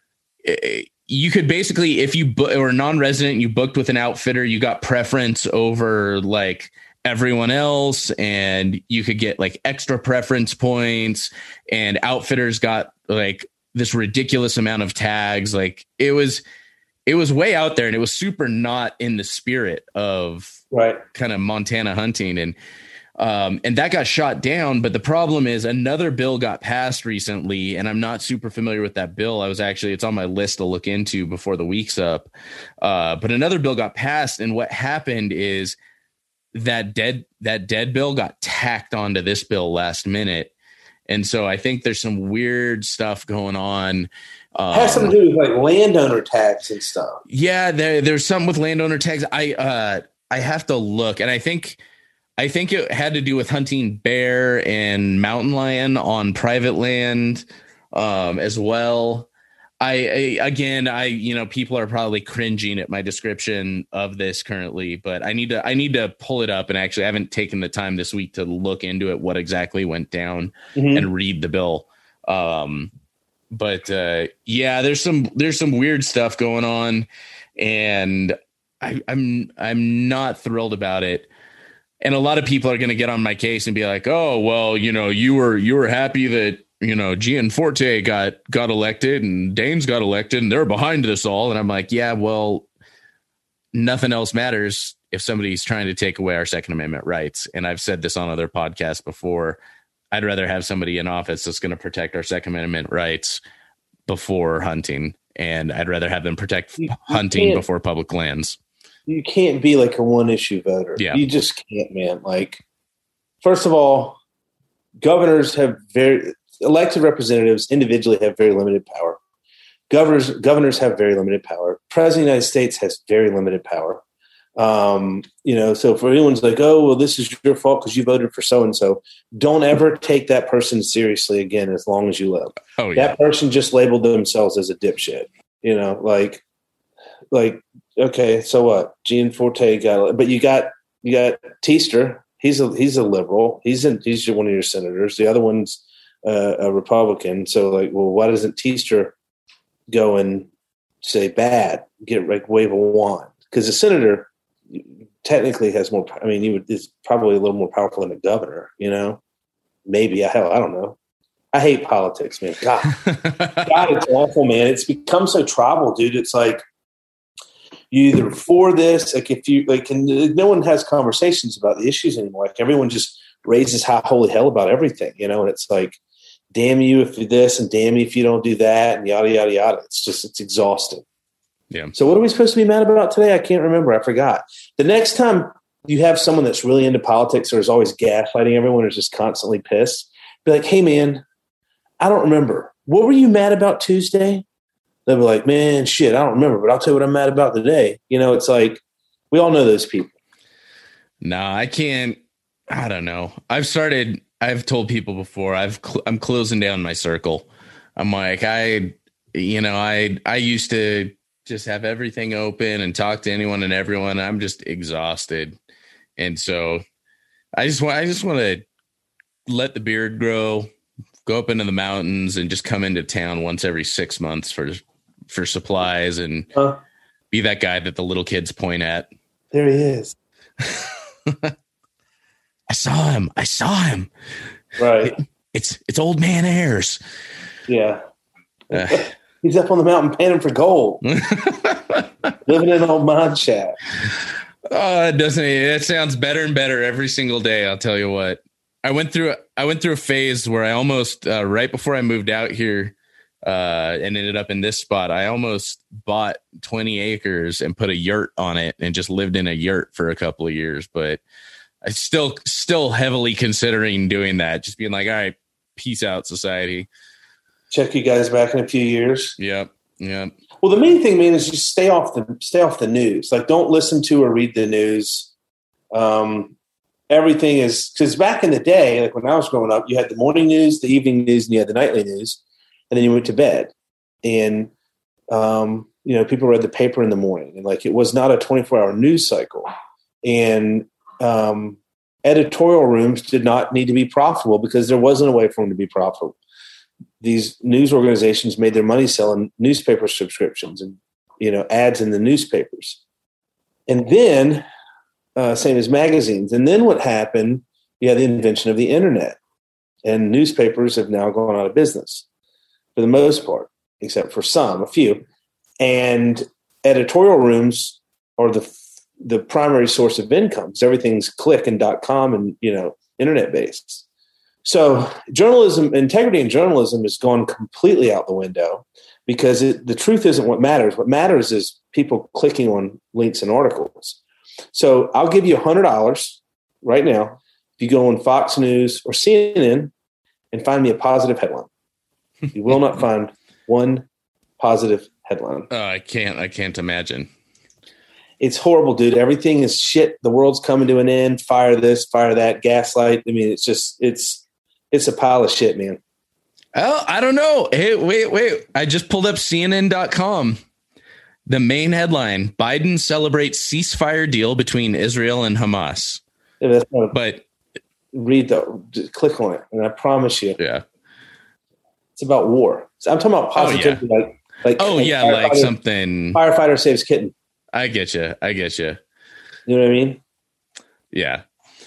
you could basically, if you bu- were non-resident, you booked with an outfitter, you got preference over like everyone else, and you could get like extra preference points, and outfitters got like this ridiculous amount of tags. Like it was, it was way out there, and it was super not in the spirit of right kind of Montana hunting. And, um, and that got shot down. But the problem is another bill got passed recently, and I'm not super familiar with that bill. I was actually, it's on my list to look into before the week's up. Uh, but another bill got passed. And what happened is, that dead that dead bill got tacked onto this bill last minute. And so I think there's some weird stuff going on. Um, has something to do with like landowner tags and stuff. Yeah, there, there's something with landowner tags. I uh, I have to look, and I think I think it had to do with hunting bear and mountain lion on private land um, as well. I, I again, I you know, people are probably cringing at my description of this currently, but I need to I need to pull it up, and actually I haven't taken the time this week to look into it, what exactly went down, mm-hmm. and read the bill. Um, but uh, yeah, there's some there's some weird stuff going on, and I, I'm I'm not thrilled about it. And a lot of people are going to get on my case and be like, "Oh, well, you know, you were you were happy that." You know, Gianforte got got elected and Danes got elected and they're behind this all. And I'm like, yeah, well, nothing else matters if somebody's trying to take away our Second Amendment rights. And I've said this on other podcasts before. I'd rather have somebody in office that's going to protect our Second Amendment rights before hunting. And I'd rather have them protect you, you hunting before public lands. You can't be like a one issue voter. Yeah. You just can't, man. Like, first of all, governors have very elected representatives individually have very limited power. Governors governors have very limited power. President of the United States has very limited power. Um, you know, so for anyone's like, oh, well, this is your fault because you voted for so-and-so, don't ever take that person seriously again as long as you live. Oh, yeah. That person just labeled themselves as a dipshit, you know, like, like, okay, so what? Gianforte got, but you got, you got Teester. He's a, he's a liberal. He's in, he's one of your senators. The other one's uh, a Republican. So like, well, why doesn't Teester go and say bad, get like wave a wand? Because the senator technically has more, I mean, he would, is probably a little more powerful than a governor, you know, maybe. Hell, I don't know. I hate politics, man. God, God, it's awful, man. It's become so tribal, dude. It's like you either for this, like if you like, and no one has conversations about the issues anymore. Like everyone just raises high holy hell about everything, you know. And it's like, damn you if you this, and damn you if you don't do that, and yada yada yada. It's just it's exhausting. Yeah. So what are we supposed to be mad about today? I can't remember. I forgot. The next time you have someone that's really into politics or is always gaslighting everyone or is just constantly pissed, be like, hey, man, I don't remember. What were you mad about Tuesday? They'll be like, man, shit, I don't remember, but I'll tell you what I'm mad about today. You know, it's like we all know those people. No, I can't. I don't know. I've started. I've told people before. I've. Cl- I'm closing down my circle. I'm like, I, you know, I. I used to just have everything open and talk to anyone and everyone. I'm just exhausted, and so I just want. I just want to let the beard grow, go up into the mountains, and just come into town once every six months for for supplies and huh? be that guy that the little kids point at. There he is. I saw him. I saw him. Right. It, it's it's old man Ayers. Yeah. Uh, He's up on the mountain panning for gold. Living in an old mine shack. Oh, it doesn't. It sounds better and better every single day. I'll tell you what. I went through. I went through a phase where I almost uh, right before I moved out here uh, and ended up in this spot. I almost bought twenty acres and put a yurt on it and just lived in a yurt for a couple of years. But I still, still heavily considering doing that. Just being like, all right, peace out, society. Check you guys back in a few years. Yep. Yep. Well, the main thing, man, is just stay off the stay off the news. Like, don't listen to or read the news. Um, everything is because back in the day, like when I was growing up, you had the morning news, the evening news, and you had the nightly news, and then you went to bed. And um, you know, people read the paper in the morning, and like it was not a twenty-four hour news cycle. And um, editorial rooms did not need to be profitable because there wasn't a way for them to be profitable. These news organizations made their money selling newspaper subscriptions and, you know, ads in the newspapers. And then, uh, same as magazines. And then what happened, you had the invention of the internet. And newspapers have now gone out of business for the most part, except for some, a few. And editorial rooms are the the primary source of income because everything's click and .com and, you know, internet based. So journalism, integrity in journalism has gone completely out the window because it, the truth isn't what matters. What matters is people clicking on links and articles. So I'll give you one hundred dollars right now if you go on Fox News or C N N and find me a positive headline. You will not find one positive headline. Oh, I can't. I can't imagine. It's horrible, dude. Everything is shit. The world's coming to an end. Fire this, fire that, gaslight. I mean, it's just, it's, it's a pile of shit, man. Oh, I don't know. Hey, wait, wait. I just pulled up C N N dot com. The main headline, Biden celebrates ceasefire deal between Israel and Hamas. Yeah, that's not, but read the, just click on it. And I promise you. Yeah. It's about war. So I'm talking about positivity. Oh, yeah. Like, like, oh, like yeah. Like something. Firefighter saves kitten. I get you. I get you. You know what I mean? Yeah.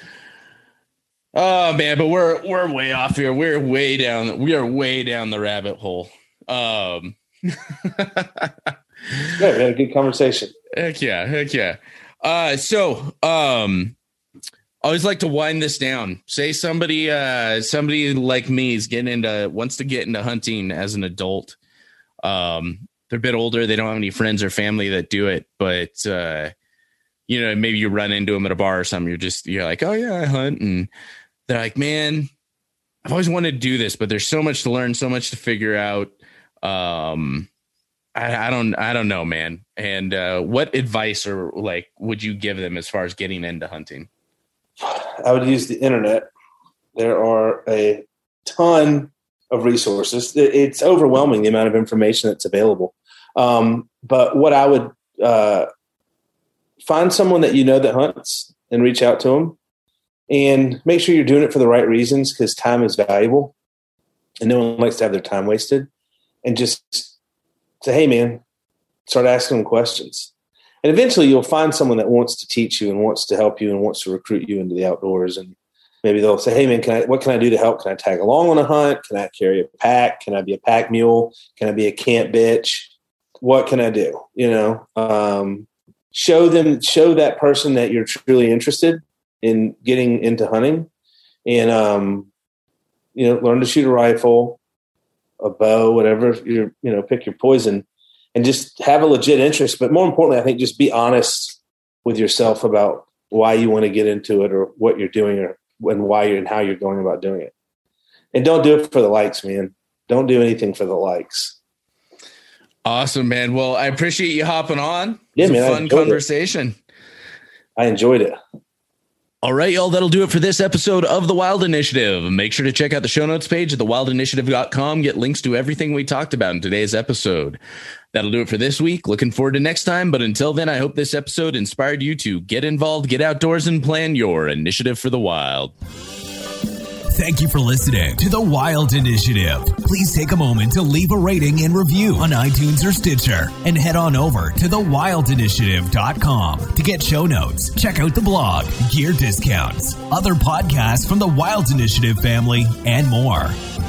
Oh man, but we're we're way off here. We're way down. We are way down the rabbit hole. Um. Yeah, we had a good conversation. Heck yeah, heck yeah. Uh, so um, I always like to wind this down. Say somebody, uh, somebody like me is getting into wants to get into hunting as an adult. Um. They're a bit older. They don't have any friends or family that do it, but, uh, you know, maybe you run into them at a bar or something. You're just, you're like, oh yeah, I hunt. And they're like, man, I've always wanted to do this, but there's so much to learn, so much to figure out. Um, I, I don't, I don't know, man. And uh, what advice or like would you give them as far as getting into hunting? I would use the internet. There are a ton of resources. It's overwhelming the amount of information that's available. Um, but what I would uh, find someone that you know that hunts and reach out to them, and make sure you're doing it for the right reasons, because time is valuable, and no one likes to have their time wasted. And just say, hey, man, start asking them questions. And eventually you'll find someone that wants to teach you and wants to help you and wants to recruit you into the outdoors. And maybe they'll say, hey, man, can I, what can I do to help? Can I tag along on a hunt? Can I carry a pack? Can I be a pack mule? Can I be a camp bitch? What can I do? You know, um, show them, show that person that you're truly interested in getting into hunting, and, um, you know, learn to shoot a rifle, a bow, whatever, you you know, pick your poison, and just have a legit interest. But more importantly, I think just be honest with yourself about why you want to get into it, or what you're doing, or and why you're and how you're going about doing it. And don't do it for the likes, man. Don't do anything for the likes. Awesome, man. Well, I appreciate you hopping on. Yeah, it was man, a fun conversation. It. I enjoyed it. All right, y'all, that'll do it for this episode of The Wild Initiative. Make sure to check out the show notes page at the wild initiative dot com. Get links to everything we talked about in today's episode. That'll do it for this week. Looking forward to next time. But until then, I hope this episode inspired you to get involved, get outdoors, and plan your initiative for the wild. Thank you for listening to The Wild Initiative. Please take a moment to leave a rating and review on iTunes or Stitcher, and head on over to the wild initiative dot com to get show notes, check out the blog, gear discounts, other podcasts from the Wild Initiative family, and more.